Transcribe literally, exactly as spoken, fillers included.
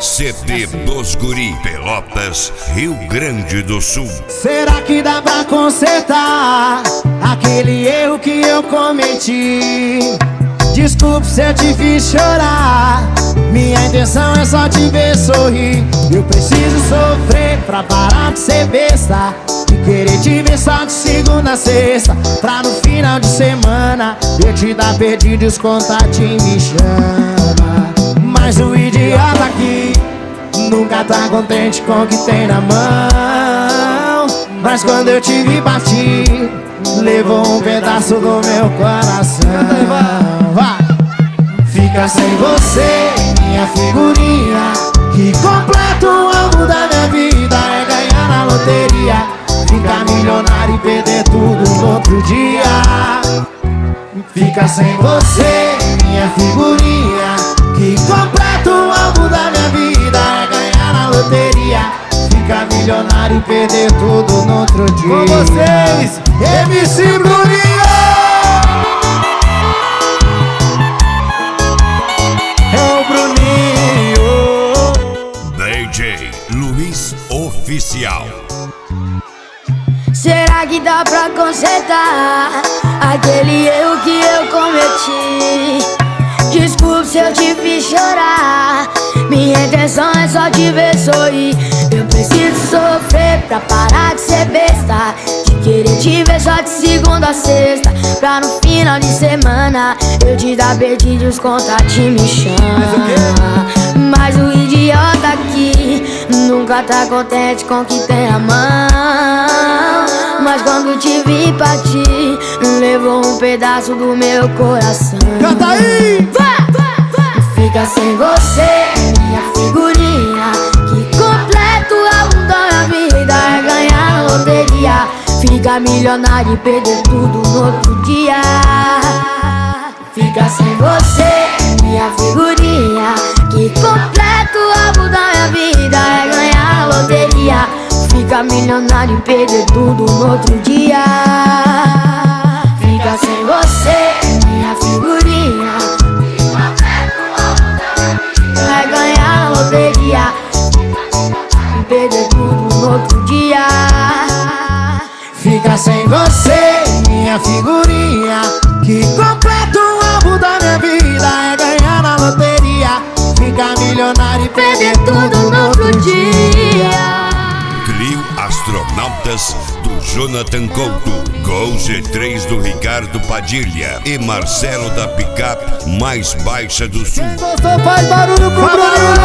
C D dos Guri, Pelotas, Rio Grande do Sul. Será que dá pra consertar aquele erro que eu cometi? Desculpe se eu te fiz chorar, minha intenção é só te ver sorrir. Eu preciso sofrer pra parar de ser besta e querer te ver só de segunda a sexta, pra no final de semana eu te dar perdido e os contatinhos me chama. Mas o idiota aqui nunca tá contente com o que tem na mão. Mas quando eu te vi partir, levou um pedaço do meu coração. Vai. Fica sem você, minha figurinha, que completa o alvo da minha vida. É ganhar na loteria, ficar milionário e perder tudo no outro dia. Fica sem você, minha figurinha, que completa o alvo da minha vida. É ganhar na loteria, ficar milionário e perder tudo no outro dia. Com vocês, M C Bruninho! É o Bruninho. D J Luiz Oficial. Será que dá pra consertar aquele erro que eu cometi? Desculpe se eu te fiz chorar, minha intenção é só te ver sorrir. Eu preciso sofrer pra parar de ser besta, de querer te ver só de segunda a sexta, pra no final de semana eu te dar perdido e os contatinhos me chamam. Mas o idiota aqui nunca tá contente com o que tem na mão. Mas quando te vi partir, levou um pedaço do meu coração. Canta aí! Fica sem você, minha figurinha, que completa o álbum da minha vida. É ganhar na loteria, ficar milionário e perder tudo no outro dia. Fica sem você, minha figurinha, que completa o álbum da minha vida. É ganhar na loteria, ficar milionário e perder tudo no outro dia. Fica sem você, minha figurinha, vai ganhar na loteria e perder tudo no outro dia. Fica sem você, minha figurinha, que completa o alvo da minha vida. É ganhar na loteria, ficar milionário e perder tudo no outro dia. Trio Astronautas do Jonathan Couto, Gol G três do Ricardo Padilha e Marcelo da Picape mais baixa do sul. Quem gostou faz barulho pro Bruninho.